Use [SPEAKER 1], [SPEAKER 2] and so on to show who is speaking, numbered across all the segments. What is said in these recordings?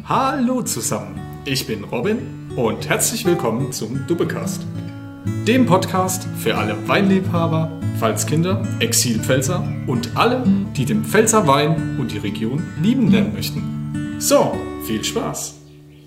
[SPEAKER 1] Hallo zusammen, ich bin Robin und herzlich willkommen zum Dubbecast, dem Podcast für alle Weinliebhaber, Pfalzkinder, Exilpfälzer und alle, die den Pfälzer Wein und die Region lieben lernen möchten. So, viel Spaß!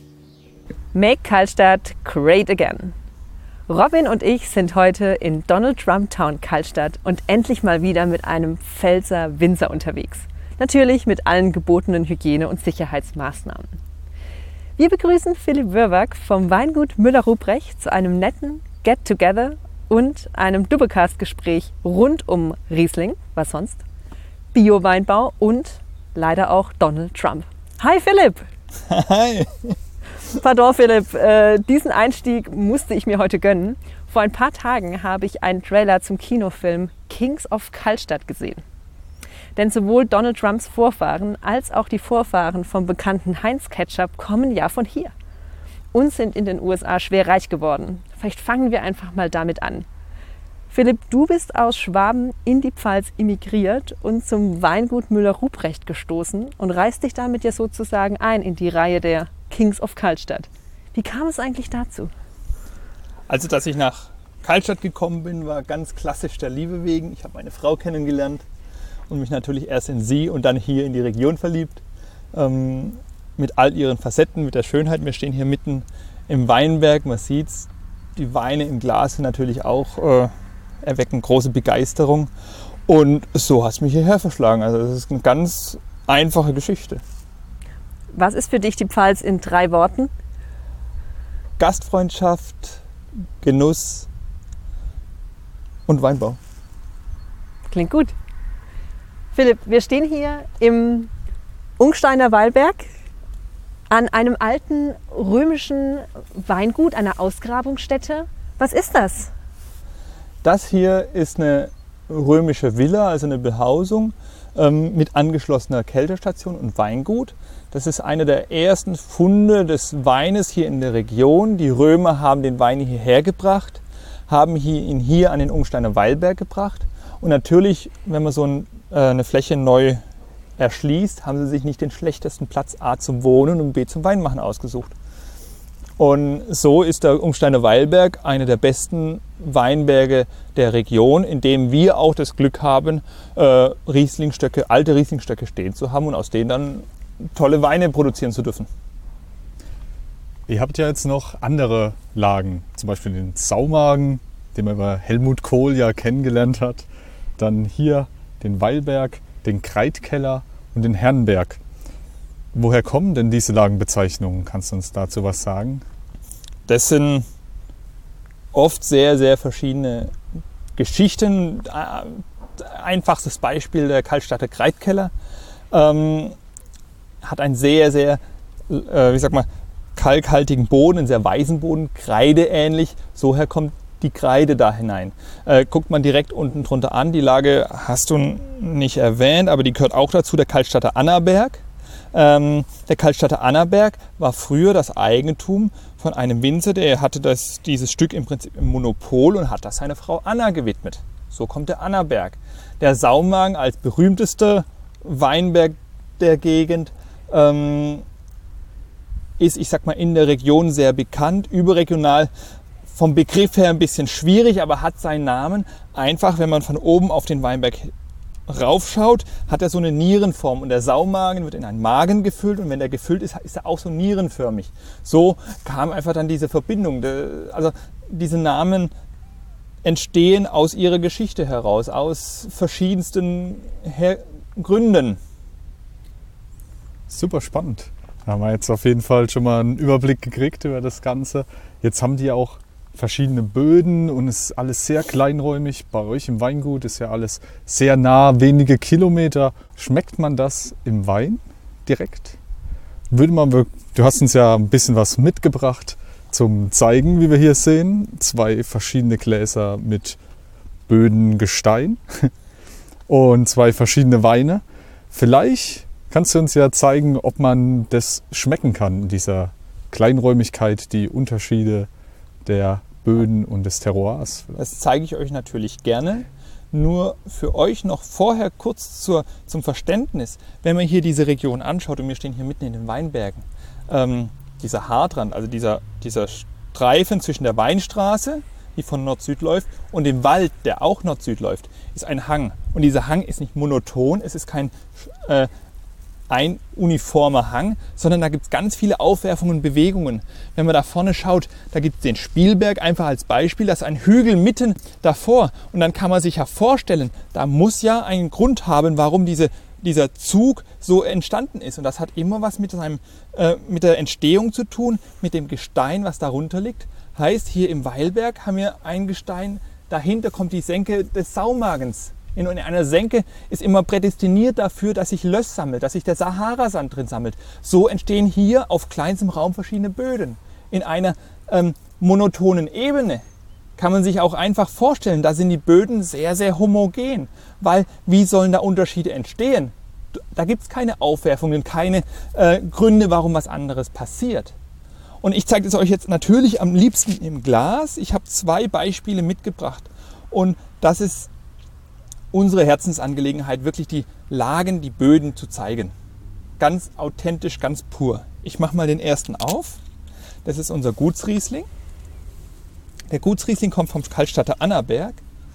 [SPEAKER 2] Make Karlstadt great again! Robin und ich sind heute in Donald Trump Town Karlstadt und endlich mal wieder mit einem Pfälzer Winzer unterwegs. Natürlich mit allen gebotenen Hygiene- und Sicherheitsmaßnahmen. Wir begrüßen Philipp Wörwag vom Weingut Müller-Ruprecht zu einem netten Get-Together und einem Dubbecast-Gespräch rund um Riesling, was sonst, Bio-Weinbau und leider auch Donald Trump. Hi Philipp!
[SPEAKER 3] Hi!
[SPEAKER 2] Pardon Philipp, diesen Einstieg musste ich mir heute gönnen. Vor ein paar Tagen habe ich einen Trailer zum Kinofilm Kings of Karlstadt gesehen. Denn sowohl Donald Trumps Vorfahren als auch die Vorfahren vom bekannten Heinz Ketchup kommen ja von hier und sind in den USA schwer reich geworden. Vielleicht fangen wir einfach mal damit an. Philipp, du bist aus Schwaben in die Pfalz emigriert und zum Weingut Müller-Ruprecht gestoßen und reißt dich damit ja sozusagen ein in die Reihe der Kings of Karlstadt. Wie kam es eigentlich dazu?
[SPEAKER 3] Also, dass ich nach Karlstadt gekommen bin, war ganz klassisch der Liebe wegen. Ich habe meine Frau kennengelernt und mich natürlich erst in sie und dann hier in die Region verliebt. Mit all ihren Facetten, mit der Schönheit. Wir stehen hier mitten im Weinberg, man sieht's. Die Weine im Glas sind natürlich auch, erwecken große Begeisterung. Und so hat es mich hierher verschlagen. Also das ist eine ganz einfache Geschichte.
[SPEAKER 2] Was ist für dich die Pfalz in 3 Worten?
[SPEAKER 3] Gastfreundschaft, Genuss und Weinbau.
[SPEAKER 2] Klingt gut. Philipp, wir stehen hier im Ungsteiner Wallberg an einem alten römischen Weingut, einer Ausgrabungsstätte. Was ist das?
[SPEAKER 3] Das hier ist eine römische Villa, also eine Behausung mit angeschlossener Kältestation und Weingut. Das ist einer der ersten Funde des Weines hier in der Region. Die Römer haben den Wein hierher gebracht, haben ihn hier an den Ungsteiner Wallberg gebracht. Und natürlich, wenn man so eine Fläche neu erschließt, haben sie sich nicht den schlechtesten Platz A zum Wohnen und B zum Weinmachen ausgesucht. Und so ist der Ungsteiner Wallberg einer der besten Weinberge der Region, in dem wir auch das Glück haben, Rieslingstöcke, alte Rieslingstöcke stehen zu haben und aus denen dann tolle Weine produzieren zu dürfen.
[SPEAKER 1] Ihr habt ja jetzt noch andere Lagen, zum Beispiel den Saumagen, den man über Helmut Kohl ja kennengelernt hat. Dann hier den Wallberg, den Kreitkeller und den Herrenberg. Woher kommen denn diese Lagenbezeichnungen? Kannst du uns dazu was sagen?
[SPEAKER 3] Das sind oft sehr, sehr verschiedene Geschichten. Einfachstes Beispiel, der Karlstadter Kreitkeller hat einen sehr, sehr, kalkhaltigen Boden, einen sehr weißen Boden, kreideähnlich. So her kommt die Kreide da hinein. Guckt man direkt unten drunter an, die Lage hast du nicht erwähnt, aber die gehört auch dazu, der Karlstadter Annaberg. Der Karlstadter Annaberg war früher das Eigentum von einem Winzer, der hatte dieses Stück im Prinzip im Monopol und hat das seiner Frau Anna gewidmet. So kommt der Annaberg. Der Saumagen als berühmtester Weinberg der Gegend ist, in der Region sehr bekannt, überregional vom Begriff her ein bisschen schwierig, aber hat seinen Namen. Einfach, wenn man von oben auf den Weinberg raufschaut, hat er so eine Nierenform und der Saumagen wird in einen Magen gefüllt und wenn der gefüllt ist, ist er auch so nierenförmig. So kam einfach dann diese Verbindung. Also diese Namen entstehen aus ihrer Geschichte heraus, aus verschiedensten Gründen.
[SPEAKER 1] Super spannend. Da haben wir jetzt auf jeden Fall schon mal einen Überblick gekriegt über das Ganze. Jetzt haben die ja auch verschiedene Böden und es ist alles sehr kleinräumig. Bei euch im Weingut ist ja alles sehr nah, wenige Kilometer. Schmeckt man das im Wein direkt? Du hast uns ja ein bisschen was mitgebracht zum Zeigen, wie wir hier sehen. 2 verschiedene Gläser mit Bödengestein und 2 verschiedene Weine. Vielleicht kannst du uns ja zeigen, ob man das schmecken kann, in dieser Kleinräumigkeit, die Unterschiede der Böden und des Terroirs.
[SPEAKER 3] Das zeige ich euch natürlich gerne. Nur für euch noch vorher kurz zum Verständnis, wenn man hier diese Region anschaut, und wir stehen hier mitten in den Weinbergen, dieser Haardrand, also dieser Streifen zwischen der Weinstraße, die von Nord-Süd läuft, und dem Wald, der auch Nord-Süd läuft, ist ein Hang. Und dieser Hang ist nicht monoton, es ist kein ein uniformer Hang, sondern da gibt es ganz viele Aufwerfungen und Bewegungen. Wenn man da vorne schaut, da gibt es den Spielberg einfach als Beispiel, das ist ein Hügel mitten davor. Und dann kann man sich ja vorstellen, da muss ja einen Grund haben, warum dieser Zug so entstanden ist. Und das hat immer was mit der Entstehung zu tun, mit dem Gestein, was darunter liegt. Heißt, hier im Weilberg haben wir ein Gestein, dahinter kommt die Senke des Saumagens. In einer Senke ist immer prädestiniert dafür, dass sich Löss sammelt, dass sich der Saharasand drin sammelt. So entstehen hier auf kleinstem Raum verschiedene Böden. In einer monotonen Ebene kann man sich auch einfach vorstellen, da sind die Böden sehr, sehr homogen. Weil wie sollen da Unterschiede entstehen? Da gibt es keine Aufwerfungen, keine Gründe, warum was anderes passiert. Und ich zeige es euch jetzt natürlich am liebsten im Glas. Ich habe 2 Beispiele mitgebracht. Und das ist unsere Herzensangelegenheit, wirklich die Lagen, die Böden zu zeigen. Ganz authentisch, ganz pur. Ich mache mal den ersten auf. Das ist unser Gutsriesling. Der Gutsriesling kommt vom Kallstatter Annaberg.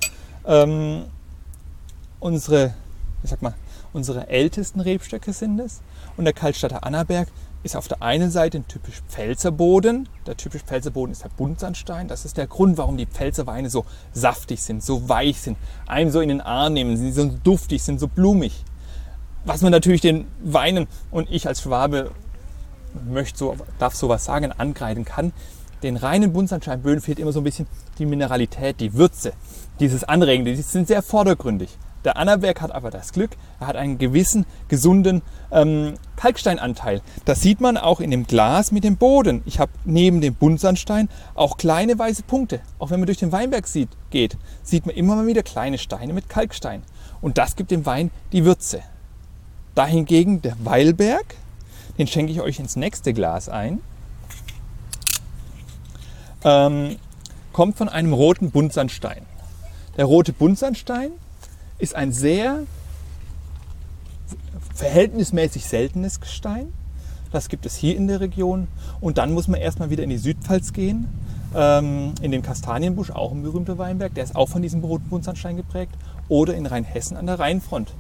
[SPEAKER 3] Unsere ältesten Rebstöcke sind es. Und der Kallstatter Annaberg ist auf der einen Seite ein typisch Pfälzer Boden. Der typisch Pfälzer Boden ist der Buntsandstein. Das ist der Grund, warum die Pfälzer Weine so saftig sind, so weich sind, einem so in den Arm nehmen, sind so duftig, sind so blumig. Was man natürlich den Weinen, und ich als Schwabe darf sowas sagen, angreifen kann, den reinen Buntsandsteinböden fehlt immer so ein bisschen die Mineralität, die Würze, dieses Anregende. Die sind sehr vordergründig. Der Annaberg hat aber das Glück, er hat einen gewissen, gesunden Kalksteinanteil. Das sieht man auch in dem Glas mit dem Boden. Ich habe neben dem Buntsandstein auch kleine weiße Punkte. Auch wenn man durch den Weinberg geht, sieht man immer mal wieder kleine Steine mit Kalkstein. Und das gibt dem Wein die Würze. Dahingegen der Weilberg, den schenke ich euch ins nächste Glas ein, kommt von einem roten Buntsandstein. Der rote Buntsandstein ist ein sehr verhältnismäßig seltenes Gestein. Das gibt es hier in der Region. Und dann muss man erstmal wieder in die Südpfalz gehen, in den Kastanienbusch, auch ein berühmter Weinberg. Der ist auch von diesem roten Buntsandstein geprägt. Oder in Rheinhessen an der Rheinfront.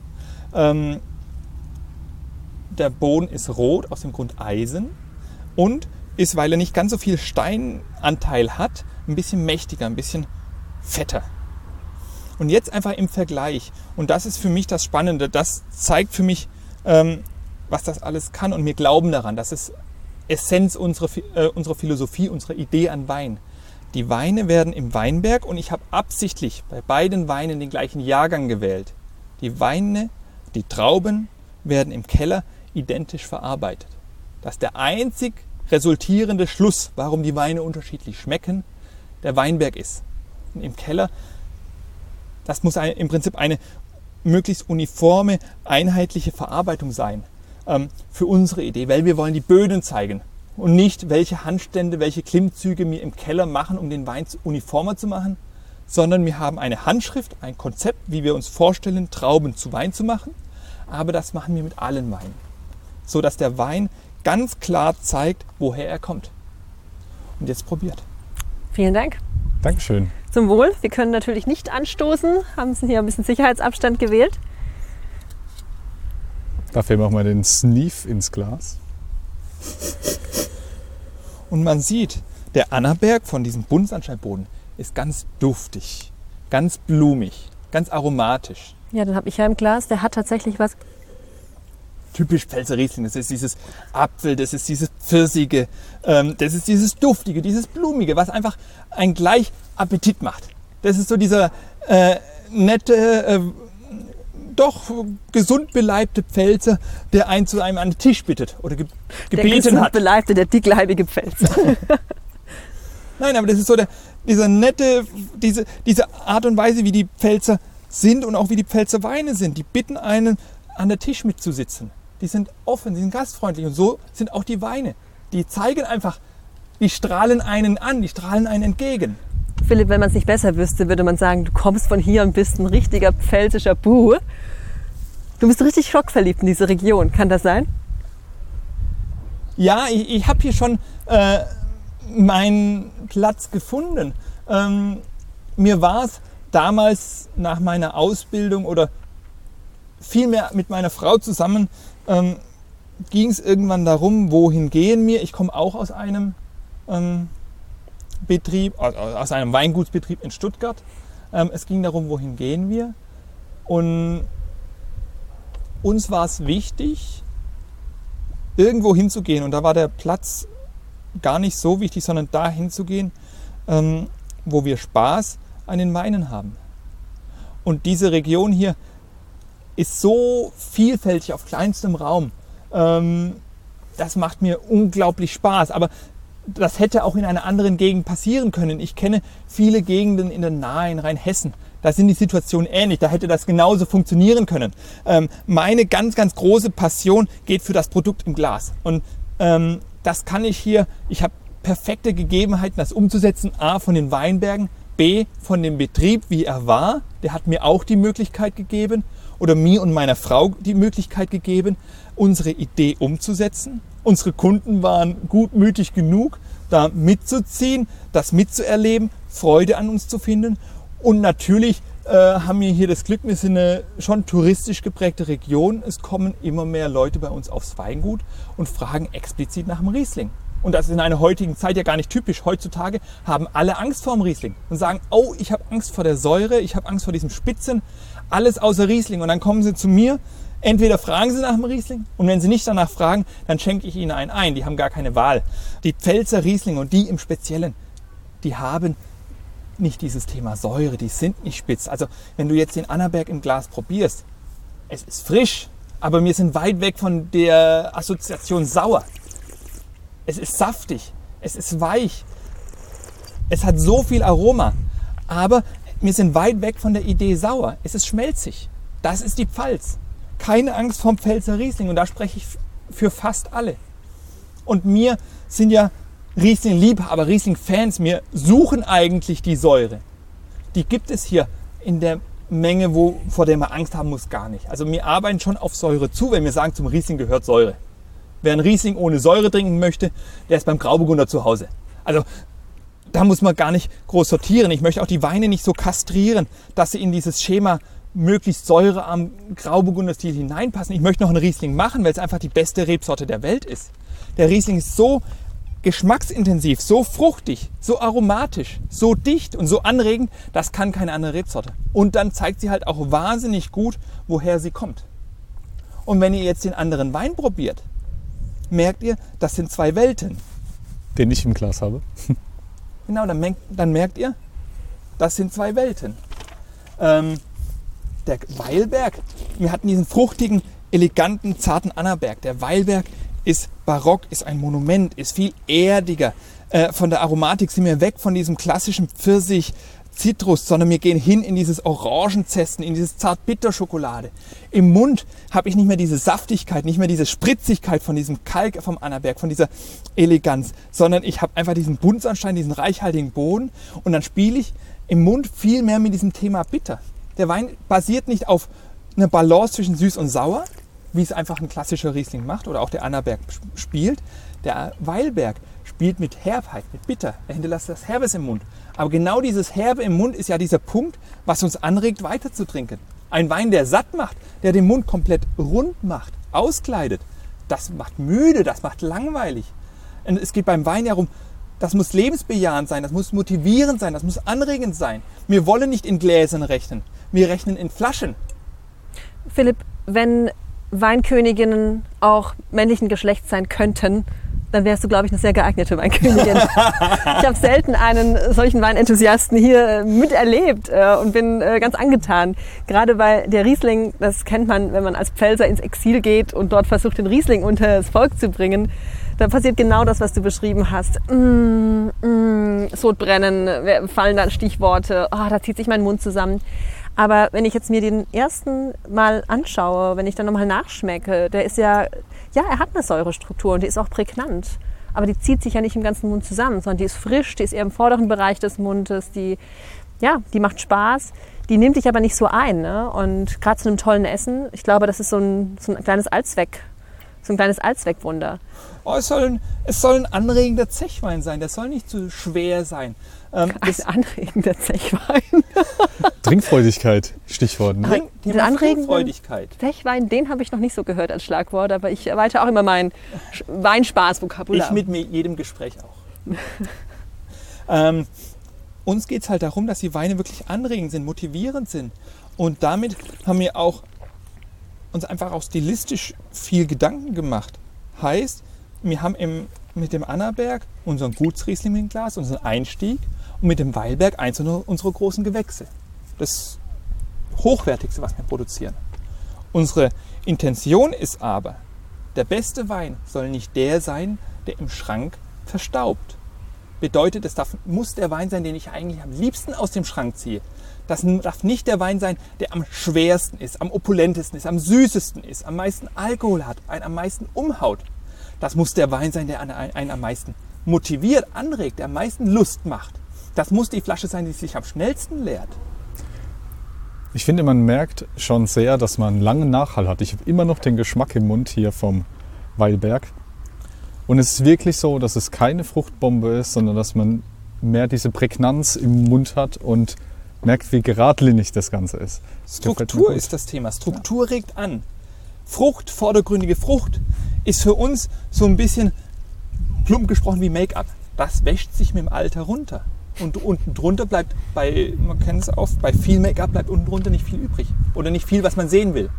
[SPEAKER 3] Der Boden ist rot, aus dem Grund Eisen. Und ist, weil er nicht ganz so viel Steinanteil hat, ein bisschen mächtiger, ein bisschen fetter. Und jetzt einfach im Vergleich, und das ist für mich das Spannende, das zeigt für mich, was das alles kann, und wir glauben daran, das ist Essenz unserer Philosophie, unserer Idee an Wein. Die Weine werden im Weinberg, und ich habe absichtlich bei beiden Weinen den gleichen Jahrgang gewählt. Die Trauben werden im Keller identisch verarbeitet. Das ist der einzig resultierende Schluss, warum die Weine unterschiedlich schmecken, der Weinberg ist. Und im Keller, das muss im Prinzip eine möglichst uniforme, einheitliche Verarbeitung sein für unsere Idee, weil wir wollen die Böden zeigen und nicht, welche Handstände, welche Klimmzüge wir im Keller machen, um den Wein uniformer zu machen, sondern wir haben eine Handschrift, ein Konzept, wie wir uns vorstellen, Trauben zu Wein zu machen, aber das machen wir mit allen Weinen, so dass der Wein ganz klar zeigt, woher er kommt. Und jetzt probiert.
[SPEAKER 2] Vielen Dank.
[SPEAKER 1] Dankeschön.
[SPEAKER 2] Zum Wohl. Wir können natürlich nicht anstoßen, haben hier ein bisschen Sicherheitsabstand gewählt.
[SPEAKER 1] Dafür machen wir den Sneef ins Glas.
[SPEAKER 3] Und man sieht, der Annaberg von diesem Buntsandsteinboden ist ganz duftig, ganz blumig, ganz aromatisch.
[SPEAKER 2] Ja, dann habe ich ja im Glas, der hat tatsächlich was.
[SPEAKER 3] Typisch Pfälzer Riesling, das ist dieses Apfel, das ist dieses Pfirsige, das ist dieses Duftige, dieses Blumige, was einfach einen gleich Appetit macht. Das ist so dieser nette, doch gesund beleibte Pfälzer, der einen zu einem an den Tisch bittet oder gebeten hat. Der gesund
[SPEAKER 2] beleibte, der dickleibige Pfälzer.
[SPEAKER 3] Nein, aber das ist so diese nette, diese Art und Weise, wie die Pfälzer sind und auch wie die Pfälzer Weine sind. Die bitten einen, an der Tisch mitzusitzen. Die sind offen, die sind gastfreundlich, und so sind auch die Weine. Die zeigen einfach, die strahlen einen an, die strahlen einen entgegen.
[SPEAKER 2] Philipp, wenn man es nicht besser wüsste, würde man sagen, du kommst von hier und bist ein richtiger pfälzischer Buh. Du bist richtig schockverliebt in diese Region. Kann das sein?
[SPEAKER 3] Ja, ich habe hier schon meinen Platz gefunden. Mir war es damals nach meiner Ausbildung oder vielmehr mit meiner Frau zusammen, ging es irgendwann darum, wohin gehen wir. Ich komme auch aus einem Betrieb, aus einem Weingutsbetrieb in Stuttgart. Es ging darum, wohin gehen wir. Und uns war es wichtig, irgendwo hinzugehen. Und da war der Platz gar nicht so wichtig, sondern da hinzugehen, wo wir Spaß an den Weinen haben. Und diese Region hier ist so vielfältig auf kleinstem Raum. Das macht mir unglaublich Spaß. Aber das hätte auch in einer anderen Gegend passieren können. Ich kenne viele Gegenden in der Nahe, in Rheinhessen. Da sind die Situationen ähnlich. Da hätte das genauso funktionieren können. Meine ganz, ganz große Passion geht für das Produkt im Glas. Und das kann ich hier. Ich habe perfekte Gegebenheiten, das umzusetzen. A, von den Weinbergen. B, von dem Betrieb, wie er war. Der hat mir auch die Möglichkeit gegeben, oder mir und meiner Frau die Möglichkeit gegeben, unsere Idee umzusetzen. Unsere Kunden waren gutmütig genug, da mitzuziehen, das mitzuerleben, Freude an uns zu finden. Und natürlich haben wir hier das Glück, wir sind eine schon touristisch geprägte Region. Es kommen immer mehr Leute bei uns aufs Weingut und fragen explizit nach dem Riesling. Und das ist in einer heutigen Zeit ja gar nicht typisch. Heutzutage haben alle Angst vor dem Riesling und sagen, oh, ich habe Angst vor der Säure, ich habe Angst vor diesem Spitzen, alles außer Riesling. Und dann kommen sie zu mir, entweder fragen sie nach dem Riesling und wenn sie nicht danach fragen, dann schenke ich ihnen einen ein. Die haben gar keine Wahl. Die Pfälzer Riesling und die im Speziellen, die haben nicht dieses Thema Säure, die sind nicht spitz. Also wenn du jetzt den Annaberg im Glas probierst, es ist frisch, aber wir sind weit weg von der Assoziation sauer. Es ist saftig, es ist weich, es hat so viel Aroma, aber wir sind weit weg von der Idee sauer. Es ist schmelzig. Das ist die Pfalz. Keine Angst vorm Pfälzer Riesling und da spreche ich für fast alle. Und wir sind ja Riesling-Liebhaber, Riesling-Fans. Wir suchen eigentlich die Säure. Die gibt es hier in der Menge, vor der man Angst haben muss, gar nicht. Also wir arbeiten schon auf Säure zu, wenn wir sagen, zum Riesling gehört Säure. Wer einen Riesling ohne Säure trinken möchte, der ist beim Grauburgunder zu Hause. Also da muss man gar nicht groß sortieren. Ich möchte auch die Weine nicht so kastrieren, dass sie in dieses Schema möglichst säurearm Grauburgunder-Stil hineinpassen. Ich möchte noch einen Riesling machen, weil es einfach die beste Rebsorte der Welt ist. Der Riesling ist so geschmacksintensiv, so fruchtig, so aromatisch, so dicht und so anregend, das kann keine andere Rebsorte. Und dann zeigt sie halt auch wahnsinnig gut, woher sie kommt. Und wenn ihr jetzt den anderen Wein probiert, merkt ihr, das sind zwei Welten.
[SPEAKER 1] Den ich im Glas habe.
[SPEAKER 3] Genau, dann merkt ihr, das sind zwei Welten. Der Weilberg, wir hatten diesen fruchtigen, eleganten, zarten Annaberg. Der Weilberg ist barock, ist ein Monument, ist viel erdiger. Von der Aromatik sind wir weg von diesem klassischen Pfirsich, Zitrus, sondern wir gehen hin in dieses Orangenzesten, in dieses Zart-Bitter-Schokolade. Im Mund habe ich nicht mehr diese Saftigkeit, nicht mehr diese Spritzigkeit von diesem Kalk vom Annaberg, von dieser Eleganz, sondern ich habe einfach diesen Buntsandstein, diesen reichhaltigen Boden und dann spiele ich im Mund viel mehr mit diesem Thema Bitter. Der Wein basiert nicht auf einer Balance zwischen süß und sauer, wie es einfach ein klassischer Riesling macht oder auch der Annaberg spielt. Der Weilberg spielt mit Herbheit, mit Bitter. Er hinterlässt das Herbes im Mund. Aber genau dieses Herbe im Mund ist ja dieser Punkt, was uns anregt, weiter zu trinken. Ein Wein, der satt macht, der den Mund komplett rund macht, auskleidet, das macht müde, das macht langweilig. Und es geht beim Wein ja darum, das muss lebensbejahend sein, das muss motivierend sein, das muss anregend sein. Wir wollen nicht in Gläsern rechnen, wir rechnen in Flaschen.
[SPEAKER 2] Philipp, wenn Weinköniginnen auch männlichen Geschlechts sein könnten, dann wärst du, glaube ich, eine sehr geeignete Weinkönigin. Ich habe selten einen solchen Weinenthusiasten hier miterlebt und bin ganz angetan. Gerade weil der Riesling, das kennt man, wenn man als Pfälzer ins Exil geht und dort versucht, den Riesling unter das Volk zu bringen, da passiert genau das, was du beschrieben hast. Sodbrennen, fallen dann Stichworte, da zieht sich mein Mund zusammen. Aber wenn ich jetzt mir den ersten mal anschaue, wenn ich dann nochmal nachschmecke, der ist er hat eine Säurestruktur und die ist auch prägnant. aber die zieht sich ja nicht im ganzen Mund zusammen, sondern die ist frisch, die ist eher im vorderen Bereich des Mundes, die macht Spaß, die nimmt dich aber nicht so ein. Ne? Und gerade zu einem tollen Essen, ich glaube, das ist so ein kleines Allzweckwunder.
[SPEAKER 3] Oh, es soll ein anregender Zechwein sein, der soll nicht zu schwer sein.
[SPEAKER 2] Ein anregender Zechwein.
[SPEAKER 1] Trinkfreudigkeit, Stichwort. Ne?
[SPEAKER 2] Den anregenden
[SPEAKER 3] Trinkfreudigkeit.
[SPEAKER 2] Zechwein, den habe ich noch nicht so gehört als Schlagwort, aber ich erweitere auch immer mein Weinspaß-Vokabular.
[SPEAKER 3] Ich mit jedem Gespräch auch. Uns geht es halt darum, dass die Weine wirklich anregend sind, motivierend sind. Und damit haben wir auch uns einfach auch stilistisch viel Gedanken gemacht. Heißt, wir haben mit dem Annaberg unseren Gutsriesling im Glas, unseren Einstieg, und mit dem Weilberg eins unserer großen Gewächse. Das Hochwertigste, was wir produzieren. Unsere Intention ist aber, der beste Wein soll nicht der sein, der im Schrank verstaubt. Bedeutet, muss der Wein sein, den ich eigentlich am liebsten aus dem Schrank ziehe. Das darf nicht der Wein sein, der am schwersten ist, am opulentesten ist, am süßesten ist, am meisten Alkohol hat, einen am meisten umhaut. Das muss der Wein sein, der einen am meisten motiviert, anregt, der am meisten Lust macht. Das muss die Flasche sein, die sich am schnellsten leert.
[SPEAKER 1] Ich finde, man merkt schon sehr, dass man einen langen Nachhall hat. Ich habe immer noch den Geschmack im Mund hier vom Weilberg. Und es ist wirklich so, dass es keine Fruchtbombe ist, sondern dass man mehr diese Prägnanz im Mund hat und merkt, wie geradlinig das Ganze ist.
[SPEAKER 3] Struktur ist das Thema. Struktur regt an. Frucht, vordergründige Frucht, ist für uns so ein bisschen plump gesprochen wie Make-up. Das wäscht sich mit dem Alter runter. Und unten drunter bleibt, man kennt es oft, bei viel Make-up bleibt unten drunter nicht viel übrig. Oder nicht viel, was man sehen will.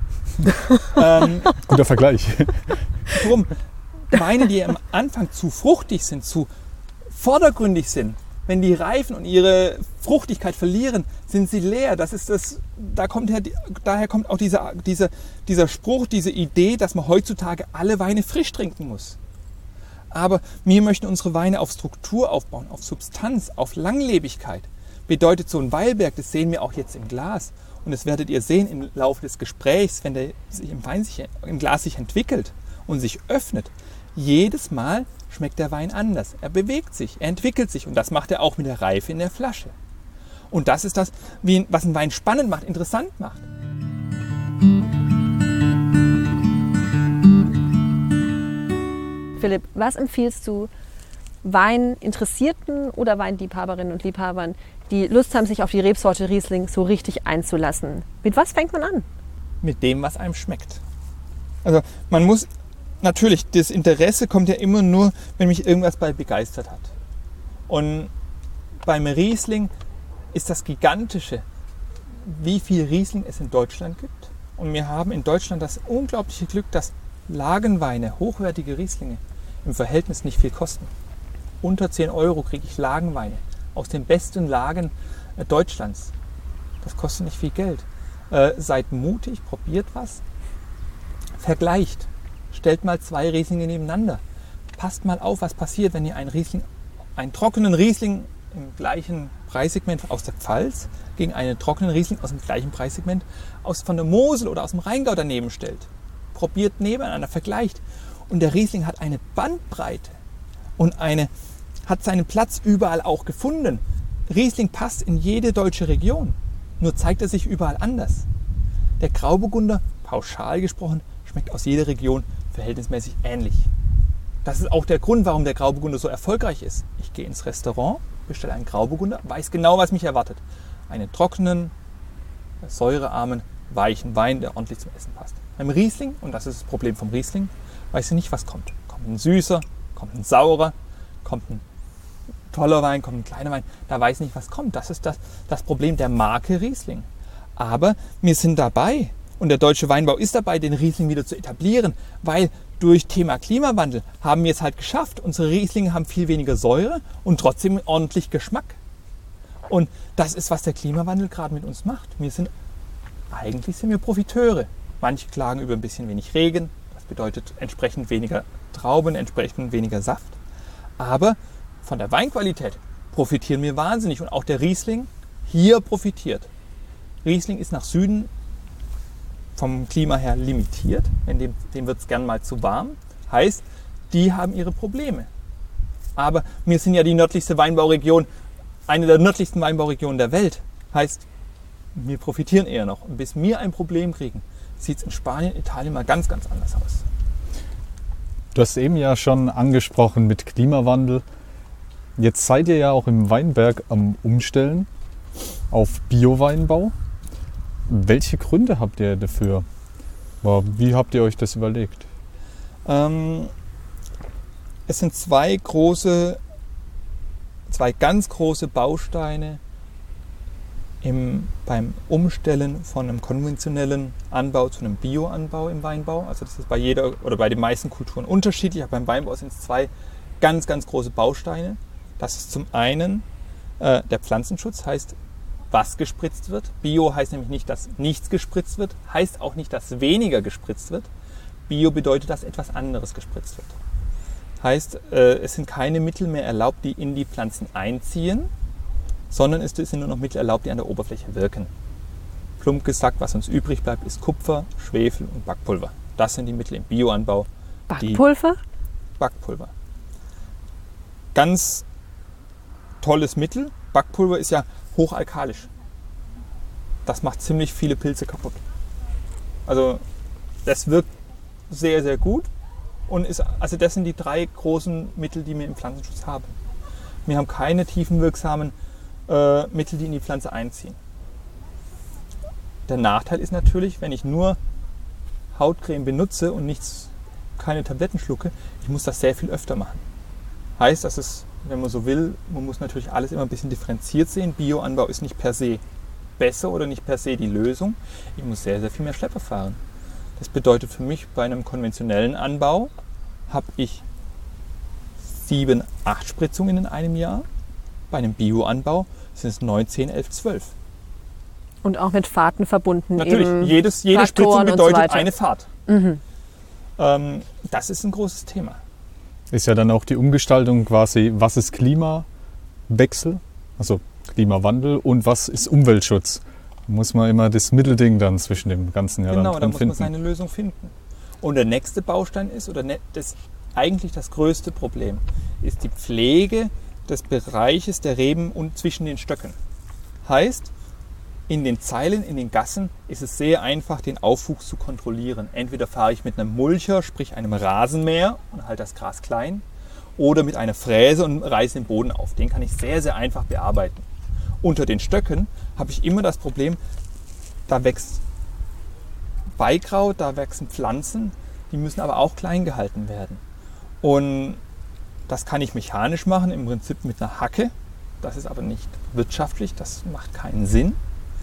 [SPEAKER 1] Guter Vergleich.
[SPEAKER 3] Drum, Weine, die am Anfang zu fruchtig sind, zu vordergründig sind, wenn die reifen und ihre Fruchtigkeit verlieren, sind sie leer. Daher kommt auch dieser Spruch, diese Idee, dass man heutzutage alle Weine frisch trinken muss. Aber wir möchten unsere Weine auf Struktur aufbauen, auf Substanz, auf Langlebigkeit. Bedeutet so ein Weilberg, das sehen wir auch jetzt im Glas. Und das werdet ihr sehen im Laufe des Gesprächs, wenn der sich im Glas sich entwickelt und sich öffnet. Jedes Mal schmeckt der Wein anders. Er bewegt sich, er entwickelt sich und das macht er auch mit der Reife in der Flasche. Und das ist das, was einen Wein spannend macht, interessant macht.
[SPEAKER 2] Philipp, was empfiehlst du Weininteressierten oder Weinliebhaberinnen und Liebhabern, die Lust haben, sich auf die Rebsorte Riesling so richtig einzulassen? Mit was fängt man an?
[SPEAKER 3] Mit dem, was einem schmeckt. Also man muss natürlich, das Interesse kommt ja immer nur, wenn mich irgendwas begeistert hat. Und beim Riesling ist das Gigantische, wie viel Riesling es in Deutschland gibt. Und wir haben in Deutschland das unglaubliche Glück, dass Lagenweine, hochwertige Rieslinge, im Verhältnis nicht viel kosten. Unter 10 € kriege ich Lagenweine aus den besten Lagen Deutschlands. Das kostet nicht viel Geld. Seid mutig, probiert was, vergleicht. Stellt mal 2 Rieslinge nebeneinander. Passt mal auf, was passiert, wenn ihr einen trockenen Riesling im gleichen Preissegment aus der Pfalz gegen einen trockenen Riesling aus dem gleichen Preissegment von der Mosel oder aus dem Rheingau daneben stellt. Probiert nebeneinander, vergleicht. Und der Riesling hat eine Bandbreite und hat seinen Platz überall auch gefunden. Riesling passt in jede deutsche Region, nur zeigt er sich überall anders. Der Grauburgunder, pauschal gesprochen, schmeckt aus jeder Region verhältnismäßig ähnlich. Das ist auch der Grund, warum der Grauburgunder so erfolgreich ist. Ich gehe ins Restaurant, bestelle einen Grauburgunder, weiß genau, was mich erwartet. Einen trockenen, säurearmen, weichen Wein, der ordentlich zum Essen passt. Beim Riesling, und das ist das Problem vom Riesling, weiß ich nicht, was kommt. Kommt ein süßer, kommt ein saurer, kommt ein toller Wein, kommt ein kleiner Wein. Da weiß ich nicht, was kommt. Das ist das Problem der Marke Riesling. Aber wir sind dabei, und der deutsche Weinbau ist dabei, den Riesling wieder zu etablieren, weil durch Thema Klimawandel haben wir es halt geschafft. Unsere Rieslinge haben viel weniger Säure und trotzdem ordentlich Geschmack. Und das ist, was der Klimawandel gerade mit uns macht. Eigentlich sind wir Profiteure. Manche klagen über ein bisschen wenig Regen. Das bedeutet entsprechend weniger Trauben, entsprechend weniger Saft. Aber von der Weinqualität profitieren wir wahnsinnig. Und auch der Riesling hier profitiert. Riesling ist nach Süden vom Klima her limitiert. Dem wird es gern mal zu warm. Heißt, die haben ihre Probleme. Aber wir sind ja die nördlichste Weinbauregion, eine der nördlichsten Weinbauregionen der Welt. Heißt, wir profitieren eher noch. Und bis wir ein Problem kriegen, sieht es in Spanien, Italien mal ganz, ganz anders aus.
[SPEAKER 1] Du hast eben ja schon angesprochen mit Klimawandel. Jetzt seid ihr ja auch im Weinberg am Umstellen auf Bio-Weinbau. Welche Gründe habt ihr dafür? Wie habt ihr euch das überlegt?
[SPEAKER 3] Es sind zwei ganz große Bausteine beim Umstellen von einem konventionellen Anbau zu einem Bioanbau im Weinbau. Also das ist bei jeder oder bei den meisten Kulturen unterschiedlich, aber beim Weinbau sind es zwei ganz, ganz große Bausteine. Das ist zum einen der Pflanzenschutz, heißt, was gespritzt wird. Bio heißt nämlich nicht, dass nichts gespritzt wird, heißt auch nicht, dass weniger gespritzt wird. Bio bedeutet, dass etwas anderes gespritzt wird. Heißt, es sind keine Mittel mehr erlaubt, die in die Pflanzen einziehen, sondern es sind nur noch Mittel erlaubt, die an der Oberfläche wirken. Plump gesagt, was uns übrig bleibt, ist Kupfer, Schwefel und Backpulver. Das sind die Mittel im Bioanbau.
[SPEAKER 2] Backpulver?
[SPEAKER 3] Backpulver. Ganz tolles Mittel. Backpulver ist ja hochalkalisch. Das macht ziemlich viele Pilze kaputt. Also das wirkt sehr, sehr gut. Und also das sind die drei großen Mittel, die wir im Pflanzenschutz haben. Wir haben keine tiefenwirksamen Mittel, die in die Pflanze einziehen. Der Nachteil ist natürlich, wenn ich nur Hautcreme benutze und keine Tabletten schlucke, ich muss das sehr viel öfter machen. Heißt, dass es, wenn man so will, man muss natürlich alles immer ein bisschen differenziert sehen. Bioanbau ist nicht per se besser oder nicht per se die Lösung. Ich muss sehr, sehr viel mehr Schlepper fahren. Das bedeutet für mich, bei einem konventionellen Anbau habe ich 7, 8 Spritzungen in einem Jahr. Bei einem Bioanbau sind es 9, 10, 11, 12.
[SPEAKER 2] Und auch mit Fahrten verbunden.
[SPEAKER 3] Natürlich, jede Spritzung bedeutet eine Fahrt. Mhm. Das ist ein großes Thema.
[SPEAKER 1] Ist ja dann auch die Umgestaltung quasi, was ist Klimawechsel, also Klimawandel, und was ist Umweltschutz? Da muss man immer das Mittelding dann zwischen dem Ganzen
[SPEAKER 3] dann finden. Da muss man seine Lösung finden. Und der nächste Baustein ist, eigentlich das größte Problem, ist die Pflege des Bereiches der Reben und zwischen den Stöcken. Heißt, in den Zeilen, in den Gassen ist es sehr einfach, den Aufwuchs zu kontrollieren. Entweder fahre ich mit einem Mulcher, sprich einem Rasenmäher, und halte das Gras klein, oder mit einer Fräse und reiße den Boden auf. Den kann ich sehr, sehr einfach bearbeiten. Unter den Stöcken habe ich immer das Problem, da wächst Beikraut, da wachsen Pflanzen, die müssen aber auch klein gehalten werden. Und das kann ich mechanisch machen, im Prinzip mit einer Hacke. Das ist aber nicht wirtschaftlich, das macht keinen Sinn.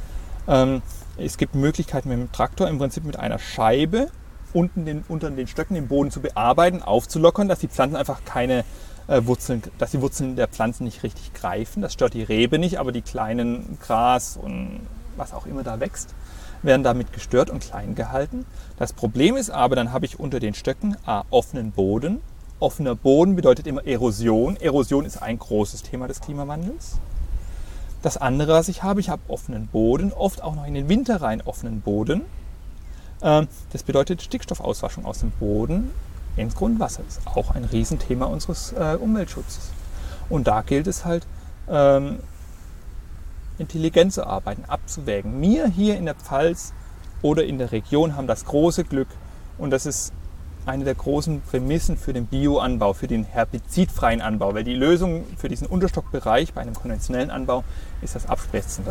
[SPEAKER 3] Es gibt Möglichkeiten mit dem Traktor, im Prinzip mit einer Scheibe unter den Stöcken den Boden zu bearbeiten, aufzulockern, dass die Pflanzen einfach keine dass die Wurzeln der Pflanzen nicht richtig greifen. Das stört die Rebe nicht, aber die kleinen Gras und was auch immer da wächst, werden damit gestört und klein gehalten. Das Problem ist aber, dann habe ich unter den Stöcken offenen Boden. Offener Boden bedeutet immer Erosion. Erosion ist ein großes Thema des Klimawandels. Das andere, was ich habe offenen Boden, oft auch noch in den Winter rein offenen Boden. Das bedeutet Stickstoffauswaschung aus dem Boden ins Grundwasser. Das ist auch ein Riesenthema unseres Umweltschutzes. Und da gilt es halt, intelligent zu arbeiten, abzuwägen. Wir hier in der Pfalz oder in der Region haben das große Glück, und das ist eine der großen Prämissen für den Bioanbau, für den herbizidfreien Anbau, weil die Lösung für diesen Unterstockbereich bei einem konventionellen Anbau ist das Abspritzen.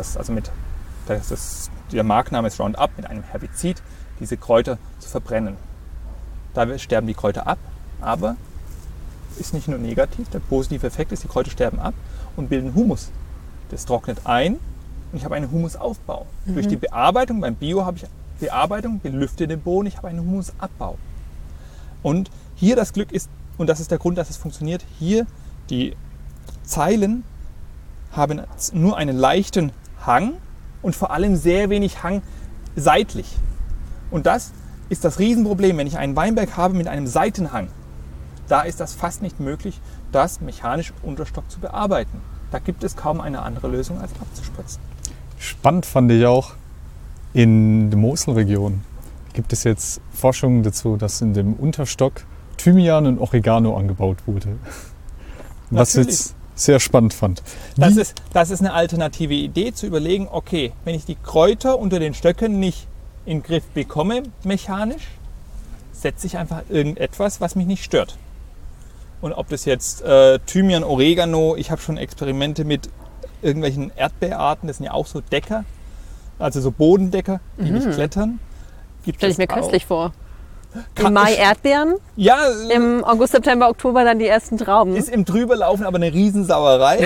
[SPEAKER 3] Der Markenname ist Roundup, mit einem Herbizid diese Kräuter zu verbrennen. Da sterben die Kräuter ab, aber ist nicht nur negativ, der positive Effekt ist, die Kräuter sterben ab und bilden Humus. Das trocknet ein und ich habe einen Humusaufbau. Mhm. Durch die Bearbeitung, beim Bio habe ich Bearbeitung, belüfte den Boden, ich habe einen Humusabbau. Und hier das Glück ist, und das ist der Grund, dass es funktioniert, hier die Zeilen haben nur einen leichten Hang und vor allem sehr wenig Hang seitlich. Und das ist das Riesenproblem, wenn ich einen Weinberg habe mit einem Seitenhang. Da ist das fast nicht möglich, das mechanisch Unterstock zu bearbeiten. Da gibt es kaum eine andere Lösung, als abzuspritzen.
[SPEAKER 1] Spannend fand ich auch, in der Moselregion gibt es jetzt Forschungen dazu, dass in dem Unterstock Thymian und Oregano angebaut wurde. was ich jetzt sehr spannend fand.
[SPEAKER 3] Das ist eine alternative Idee, zu überlegen, okay, wenn ich die Kräuter unter den Stöcken nicht in den Griff bekomme, mechanisch, setze ich einfach irgendetwas, was mich nicht stört. Und ob das jetzt Thymian, Oregano, ich habe schon Experimente mit irgendwelchen Erdbeerarten, das sind ja auch so Decker, also so Bodendecker, die nicht klettern.
[SPEAKER 2] Stelle ich mir köstlich vor. Im Mai Erdbeeren,
[SPEAKER 3] ja,
[SPEAKER 2] im August, September, Oktober dann die ersten Trauben.
[SPEAKER 3] ist im Drüberlaufen aber eine Riesensauerei.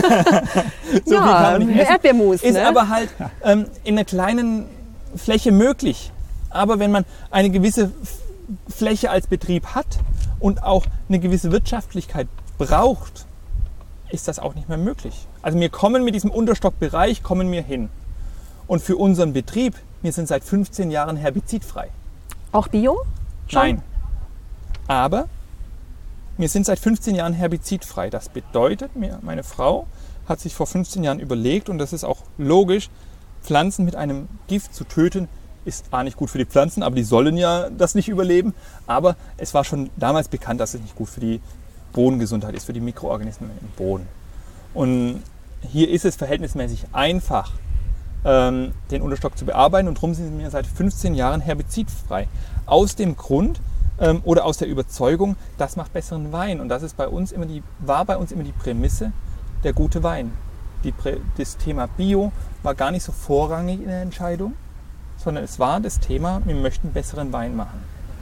[SPEAKER 3] So
[SPEAKER 2] ja,
[SPEAKER 3] viel kann man nicht essen.
[SPEAKER 2] Erdbeermus.
[SPEAKER 3] Ist
[SPEAKER 2] Ne?
[SPEAKER 3] aber halt in einer kleinen Fläche möglich. Aber wenn man eine gewisse Fläche als Betrieb hat und auch eine gewisse Wirtschaftlichkeit braucht, ist das auch nicht mehr möglich. Also wir kommen mit diesem Unterstockbereich hin. Und für unseren Betrieb, wir sind seit 15 Jahren herbizidfrei.
[SPEAKER 2] Auch Bio? Schon?
[SPEAKER 3] Nein. Aber wir sind seit 15 Jahren herbizidfrei. Das bedeutet, meine Frau hat sich vor 15 Jahren überlegt, und das ist auch logisch, Pflanzen mit einem Gift zu töten, ist zwar nicht gut für die Pflanzen, aber die sollen ja das nicht überleben. Aber es war schon damals bekannt, dass es nicht gut für die Bodengesundheit ist, für die Mikroorganismen im Boden. Und hier ist es verhältnismäßig einfach, den Unterstock zu bearbeiten, und darum sind wir seit 15 Jahren herbizidfrei. Aus dem Grund oder aus der Überzeugung, das macht besseren Wein. Und das ist war bei uns immer die Prämisse, der gute Wein. Das Thema Bio war gar nicht so vorrangig in der Entscheidung, sondern es war das Thema, wir möchten besseren Wein machen.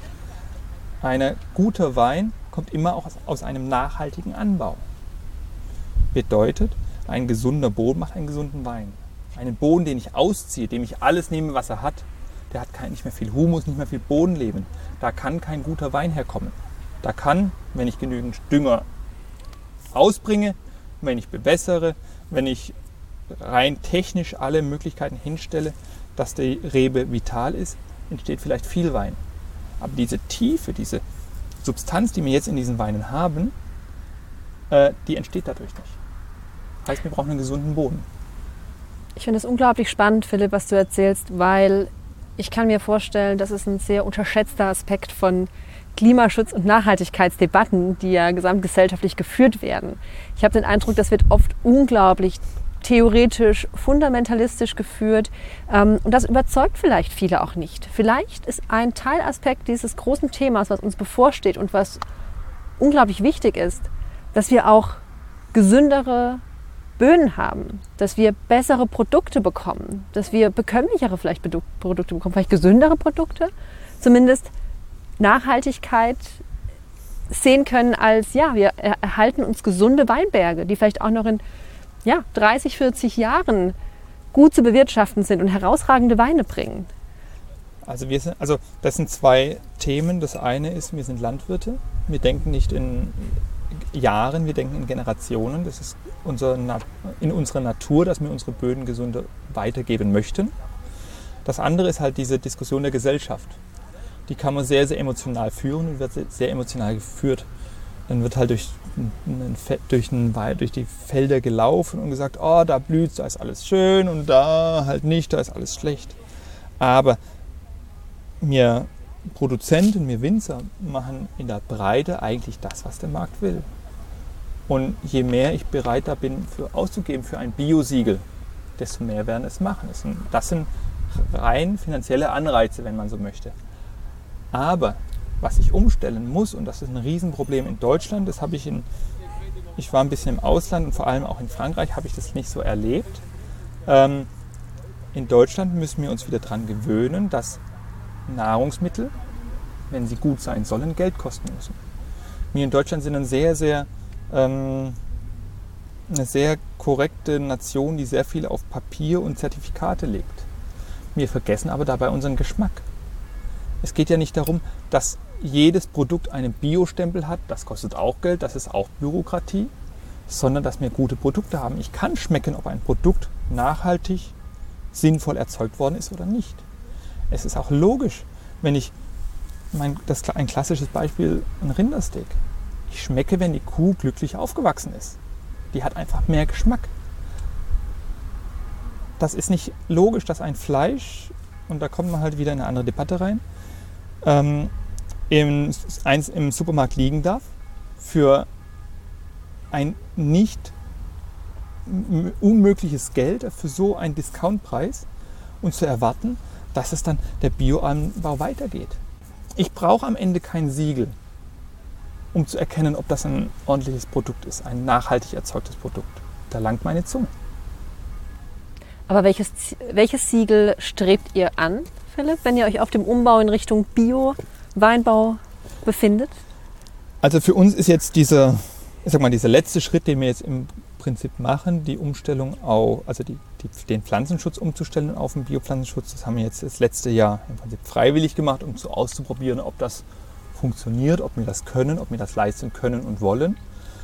[SPEAKER 3] Ein guter Wein kommt immer auch aus einem nachhaltigen Anbau. Bedeutet, ein gesunder Boden macht einen gesunden Wein. Einen Boden, den ich ausziehe, dem ich alles nehme, was er hat, der hat nicht mehr viel Humus, nicht mehr viel Bodenleben. Da kann kein guter Wein herkommen. Da kann, wenn ich genügend Dünger ausbringe, wenn ich bewässere, wenn ich rein technisch alle Möglichkeiten hinstelle, dass die Rebe vital ist, entsteht vielleicht viel Wein. Aber diese Tiefe, diese Substanz, die wir jetzt in diesen Weinen haben, die entsteht dadurch nicht. Heißt, wir brauchen einen gesunden Boden.
[SPEAKER 2] Ich finde es unglaublich spannend, Philipp, was du erzählst, weil ich kann mir vorstellen, das ist ein sehr unterschätzter Aspekt von Klimaschutz- und Nachhaltigkeitsdebatten, die ja gesamtgesellschaftlich geführt werden. Ich habe den Eindruck, das wird oft unglaublich theoretisch, fundamentalistisch geführt, und das überzeugt vielleicht viele auch nicht. Vielleicht ist ein Teilaspekt dieses großen Themas, was uns bevorsteht und was unglaublich wichtig ist, dass wir auch gesündere Böden haben, dass wir bessere Produkte bekommen, dass wir bekömmlichere vielleicht Produkte bekommen, vielleicht gesündere Produkte, zumindest Nachhaltigkeit sehen können als, ja, wir erhalten uns gesunde Weinberge, die vielleicht auch noch in 30, 40 Jahren gut zu bewirtschaften sind und herausragende Weine bringen.
[SPEAKER 3] Also das sind zwei Themen. Das eine ist, wir sind Landwirte. Wir denken nicht in Jahren, wir denken in Generationen. Das ist in unserer Natur, dass wir unsere Böden gesund weitergeben möchten. Das andere ist halt diese Diskussion der Gesellschaft. Die kann man sehr, sehr emotional führen und wird sehr emotional geführt. Dann wird halt durch die Felder gelaufen und gesagt, oh, da blüht, da ist alles schön, und da halt nicht, da ist alles schlecht. Aber wir Produzenten, wir Winzer machen in der Breite eigentlich das, was der Markt will. Und je mehr ich bereit da bin, auszugeben für ein Bio-Siegel, desto mehr werden es machen. Das sind rein finanzielle Anreize, wenn man so möchte. Aber was ich umstellen muss, und das ist ein Riesenproblem in Deutschland, ich war ein bisschen im Ausland und vor allem auch in Frankreich habe ich das nicht so erlebt. In Deutschland müssen wir uns wieder daran gewöhnen, dass Nahrungsmittel, wenn sie gut sein sollen, Geld kosten müssen. Wir in Deutschland sind eine sehr korrekte Nation, die sehr viel auf Papier und Zertifikate legt. Wir vergessen aber dabei unseren Geschmack. Es geht ja nicht darum, dass jedes Produkt einen Bio-Stempel hat, das kostet auch Geld, das ist auch Bürokratie, sondern dass wir gute Produkte haben. Ich kann schmecken, ob ein Produkt nachhaltig, sinnvoll erzeugt worden ist oder nicht. Es ist auch logisch, wenn ein klassisches Beispiel, ein Rindersteak. Ich schmecke, wenn die Kuh glücklich aufgewachsen ist. Die hat einfach mehr Geschmack. Das ist nicht logisch, dass ein Fleisch, und da kommt man halt wieder in eine andere Debatte rein, im Supermarkt liegen darf für ein nicht unmögliches Geld für so einen Discountpreis und zu erwarten, dass es dann der Bioanbau weitergeht. Ich brauche am Ende kein Siegel, um zu erkennen, ob das ein ordentliches Produkt ist, ein nachhaltig erzeugtes Produkt. Da langt meine Zunge.
[SPEAKER 2] Aber welches Siegel strebt ihr an, Philipp, wenn ihr euch auf dem Umbau in Richtung Bio-Weinbau befindet?
[SPEAKER 3] Also für uns ist jetzt dieser letzte Schritt, den wir jetzt im Prinzip machen, die Umstellung den Pflanzenschutz umzustellen auf den Biopflanzenschutz. Das haben wir jetzt das letzte Jahr im Prinzip freiwillig gemacht, um auszuprobieren, ob das funktioniert, ob wir das können, ob wir das leisten können und wollen.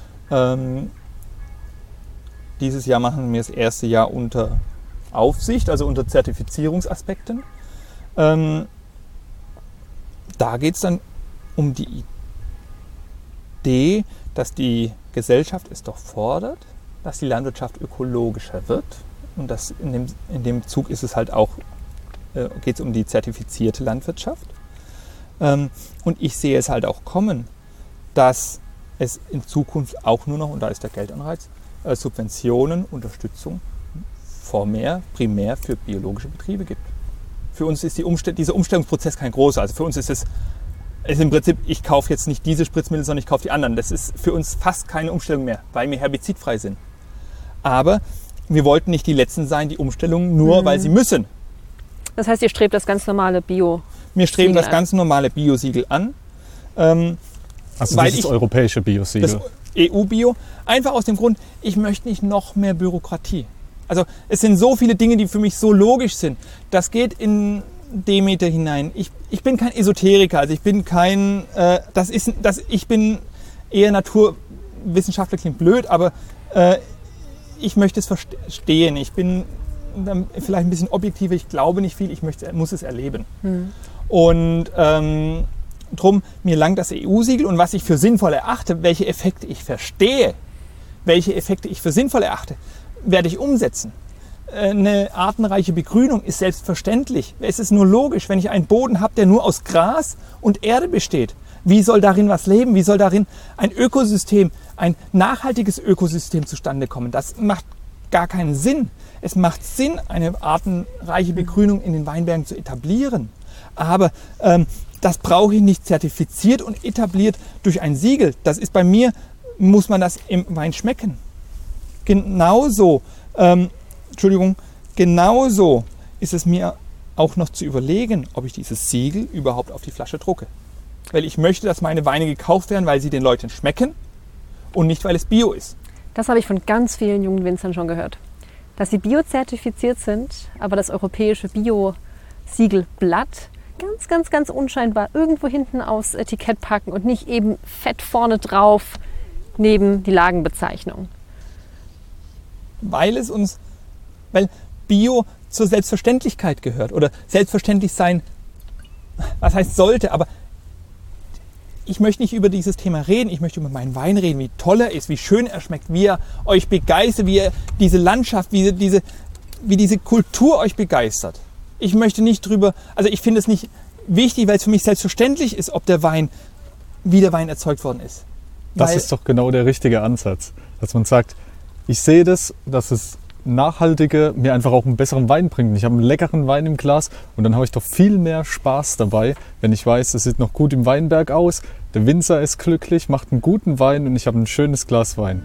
[SPEAKER 3] Dieses Jahr machen wir das erste Jahr unter Aufsicht, also unter Zertifizierungsaspekten. Da geht es dann um die Idee, dass die Gesellschaft es doch fordert, dass die Landwirtschaft ökologischer wird. Und das in dem Zug ist es halt auch, geht es um die zertifizierte Landwirtschaft. Und ich sehe es halt auch kommen, dass es in Zukunft auch nur noch, und da ist der Geldanreiz, Subventionen, Unterstützung primär für biologische Betriebe gibt. Für uns ist dieser Umstellungsprozess kein großer. Also für uns ist es im Prinzip, ich kaufe jetzt nicht diese Spritzmittel, sondern ich kaufe die anderen. Das ist für uns fast keine Umstellung mehr, weil wir herbizidfrei sind. Aber wir wollten nicht die Letzten sein, die Umstellung, nur weil sie müssen.
[SPEAKER 2] Das heißt, ihr strebt das ganz normale Bio-Siegel an?
[SPEAKER 3] Wir streben das ganz normale Biosiegel an.
[SPEAKER 1] Also das europäische Biosiegel.
[SPEAKER 3] Das EU-Bio. Einfach aus dem Grund, ich möchte nicht noch mehr Bürokratie. Also es sind so viele Dinge, die für mich so logisch sind. Das geht in Demeter hinein. Ich bin kein Esoteriker, also ich bin kein, ich bin eher Naturwissenschaftler, klingt blöd, aber ich möchte es verstehen. Ich bin vielleicht ein bisschen objektiver, ich glaube nicht viel, muss es erleben. Und drum, mir langt das EU-Siegel, und was ich für sinnvoll erachte, welche Effekte ich verstehe, welche Effekte ich für sinnvoll erachte, werde ich umsetzen. Eine artenreiche Begrünung ist selbstverständlich. Es ist nur logisch, wenn ich einen Boden habe, der nur aus Gras und Erde besteht. Wie soll darin was leben? Wie soll darin ein Ökosystem, ein nachhaltiges Ökosystem zustande kommen? Das macht gar keinen Sinn. Es macht Sinn, eine artenreiche Begrünung in den Weinbergen zu etablieren. Aber das brauche ich nicht zertifiziert und etabliert durch ein Siegel. Das ist bei mir, muss man das im Wein schmecken. Genauso ist es mir auch noch zu überlegen, ob ich dieses Siegel überhaupt auf die Flasche drucke. Weil ich möchte, dass meine Weine gekauft werden, weil sie den Leuten schmecken und nicht, weil es Bio ist. Das
[SPEAKER 2] habe ich von ganz vielen jungen Winzern schon gehört. Dass sie biozertifiziert sind, aber das europäische Bio-Siegelblatt ganz unscheinbar irgendwo hinten aufs Etikett packen und nicht eben fett vorne drauf neben die Lagenbezeichnung.
[SPEAKER 3] Weil Bio zur Selbstverständlichkeit gehört oder selbstverständlich sein, was heißt sollte, aber ich möchte nicht über dieses Thema reden, ich möchte über meinen Wein reden, wie toll er ist, wie schön er schmeckt, wie er euch begeistert, wie er diese Landschaft, wie diese Kultur euch begeistert. Ich möchte nicht drüber, also ich finde es nicht wichtig, weil es für mich selbstverständlich ist, ob der Wein, wie der Wein erzeugt worden ist.
[SPEAKER 1] Das ist doch genau der richtige Ansatz, dass man sagt, ich sehe das, dass es nachhaltige mir einfach auch einen besseren Wein bringt. Ich habe einen leckeren Wein im Glas und dann habe ich doch viel mehr Spaß dabei, wenn ich weiß, es sieht noch gut im Weinberg aus, der Winzer ist glücklich, macht einen guten Wein und ich habe ein schönes Glas Wein.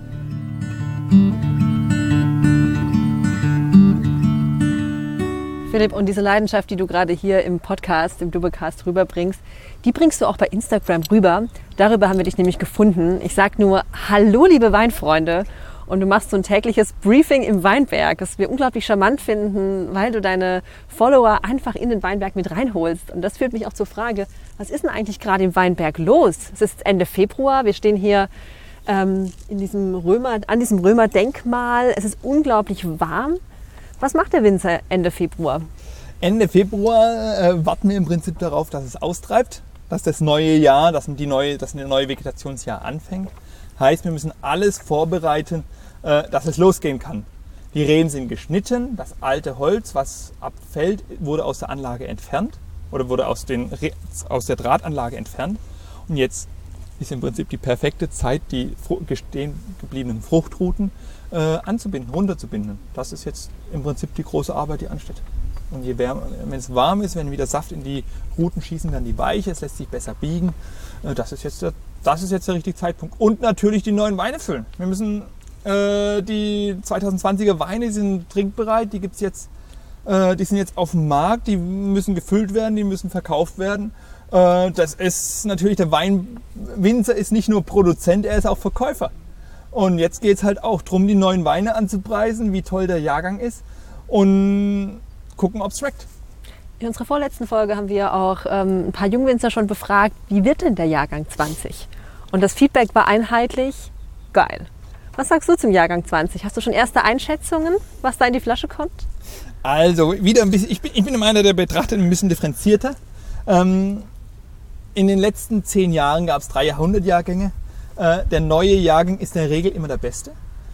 [SPEAKER 2] Philipp, und diese Leidenschaft, die du gerade hier im Podcast, im Doublecast rüberbringst, die bringst du auch bei Instagram rüber. Darüber haben wir dich nämlich gefunden. Ich sage nur, hallo liebe Weinfreunde. Und du machst so ein tägliches Briefing im Weinberg, das wir unglaublich charmant finden, weil du deine Follower einfach in den Weinberg mit reinholst. Und das führt mich auch zur Frage, was ist denn eigentlich gerade im Weinberg los? Es ist Ende Februar, wir stehen hier an diesem Römerdenkmal. Es ist unglaublich warm. Was macht der Winzer Ende Februar?
[SPEAKER 3] Ende Februar warten wir im Prinzip darauf, dass es austreibt, dass das neue Jahr, dass ein neues Vegetationsjahr anfängt. Heißt, wir müssen alles vorbereiten, dass es losgehen kann. Die Reben sind geschnitten, das alte Holz, was abfällt, wurde aus der Anlage entfernt oder wurde aus der Drahtanlage entfernt. Und jetzt ist im Prinzip die perfekte Zeit, die stehen gebliebenen Fruchtruten anzubinden, runterzubinden. Das ist jetzt im Prinzip die große Arbeit, die ansteht. Und je wärmer, wenn es warm ist, wenn wieder Saft in die Ruten schießen, dann die Weiche, es lässt sich besser biegen. Das ist jetzt der richtige Zeitpunkt. Und natürlich die neuen Weine füllen. Wir müssen die 2020er Weine, die sind trinkbereit, die gibt's jetzt, die sind jetzt auf dem Markt, die müssen gefüllt werden, die müssen verkauft werden. Das ist natürlich, der Weinwinzer ist nicht nur Produzent, er ist auch Verkäufer. Und jetzt geht es halt auch darum, die neuen Weine anzupreisen, wie toll der Jahrgang ist und gucken, ob es schmeckt.
[SPEAKER 2] In unserer vorletzten Folge haben wir auch ein paar Jungwinzer schon befragt, wie wird denn der Jahrgang 20? Und das Feedback war einheitlich geil. Was sagst du zum Jahrgang 20? Hast du schon erste Einschätzungen, was da in die Flasche kommt?
[SPEAKER 3] Also, wieder ein bisschen, ich bin einer, der betrachtet ein bisschen differenzierter. In den letzten 10 Jahren gab es 3 Jahrhundertjahrgänge. Der neue Jahrgang ist in der Regel immer der beste.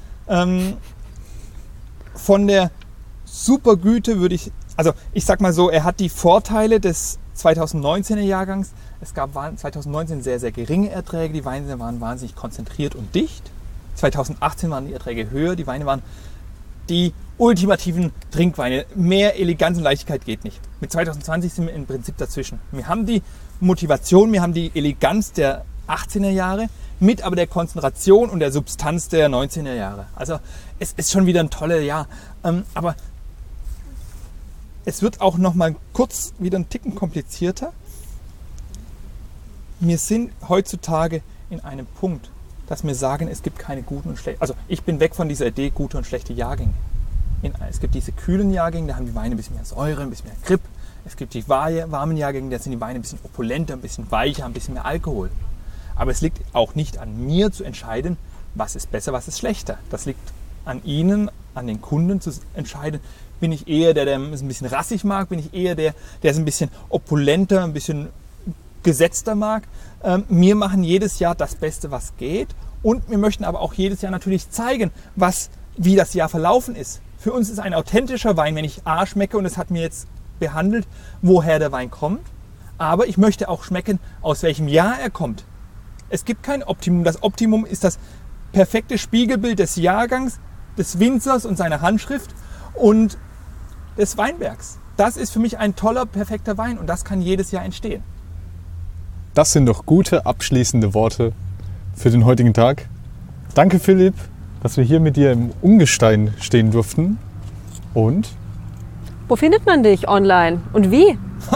[SPEAKER 3] Von der Supergüte würde ich sag mal so, er hat die Vorteile des 2019er Jahrgangs. Es gab 2019 sehr, sehr geringe Erträge. Die Weine waren wahnsinnig konzentriert und dicht. 2018 waren die Erträge höher. Die Weine waren die ultimativen Trinkweine. Mehr Eleganz und Leichtigkeit geht nicht. Mit 2020 sind wir im Prinzip dazwischen. Wir haben die Motivation, wir haben die Eleganz der 18er Jahre mit aber der Konzentration und der Substanz der 19er Jahre. Also es ist schon wieder ein tolles Jahr. Aber es wird auch noch mal kurz wieder ein Ticken komplizierter. Wir sind heutzutage in einem Punkt, dass wir sagen, es gibt keine guten und schlechten. Also ich bin weg von dieser Idee, gute und schlechte Jahrgänge. Es gibt diese kühlen Jahrgänge, da haben die Weine ein bisschen mehr Säure, ein bisschen mehr Grip. Es gibt die warmen Jahrgänge, da sind die Weine ein bisschen opulenter, ein bisschen weicher, ein bisschen mehr Alkohol. Aber es liegt auch nicht an mir zu entscheiden, was ist besser, was ist schlechter. Das liegt an Ihnen, an den Kunden zu entscheiden. Bin ich eher der es ein bisschen rassig mag? Bin ich eher der es ein bisschen opulenter, ein bisschen gesetzter mag? Wir machen jedes Jahr das Beste, was geht. Und wir möchten aber auch jedes Jahr natürlich zeigen, wie das Jahr verlaufen ist. Für uns ist ein authentischer Wein, wenn ich A schmecke, und es hat mir jetzt behandelt, woher der Wein kommt. Aber ich möchte auch schmecken, aus welchem Jahr er kommt. Es gibt kein Optimum. Das Optimum ist das perfekte Spiegelbild des Jahrgangs, des Winzers und seiner Handschrift und des Weinbergs. Das ist für mich ein toller, perfekter Wein und das kann jedes Jahr entstehen.
[SPEAKER 1] Das sind doch gute abschließende Worte für den heutigen Tag. Danke Philipp, dass wir hier mit dir im Ungestein stehen durften. Und?
[SPEAKER 2] Wo findet man dich online und wie?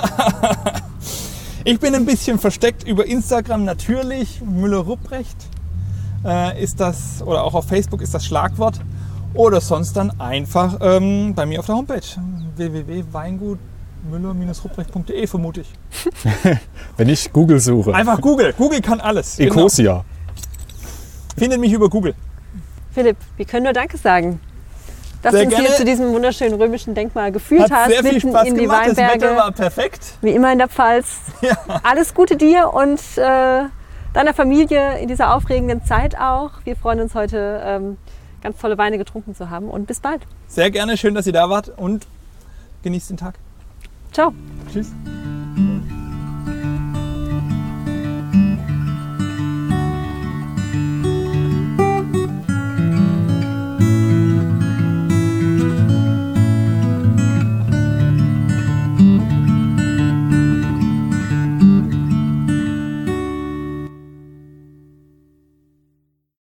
[SPEAKER 3] Ich bin ein bisschen versteckt über Instagram natürlich. Müller-Rupprecht ist das, oder auch auf Facebook ist das Schlagwort. Oder sonst dann einfach bei mir auf der Homepage www.weingutmüller-rupprecht.de vermute ich.
[SPEAKER 1] Wenn ich Google suche.
[SPEAKER 3] Einfach Google. Google kann alles.
[SPEAKER 1] Ecosia.
[SPEAKER 3] Genau. Findet mich über Google.
[SPEAKER 2] Philipp, wir können nur Danke sagen, dass
[SPEAKER 3] Sehr
[SPEAKER 2] du uns
[SPEAKER 3] gerne.
[SPEAKER 2] hier zu diesem wunderschönen römischen Denkmal geführt
[SPEAKER 3] Hat
[SPEAKER 2] hast,
[SPEAKER 3] sehr viel
[SPEAKER 2] mitten
[SPEAKER 3] Spaß
[SPEAKER 2] in die
[SPEAKER 3] gemacht. Das
[SPEAKER 2] Weinberge.
[SPEAKER 3] Wetter war perfekt.
[SPEAKER 2] Wie immer in der Pfalz.
[SPEAKER 3] Ja.
[SPEAKER 2] Alles Gute dir und deiner Familie in dieser aufregenden Zeit auch. Wir freuen uns heute, ganz tolle Weine getrunken zu haben und bis bald.
[SPEAKER 3] Sehr gerne. Schön, dass ihr da wart und genießt den Tag.
[SPEAKER 2] Ciao.
[SPEAKER 3] Tschüss.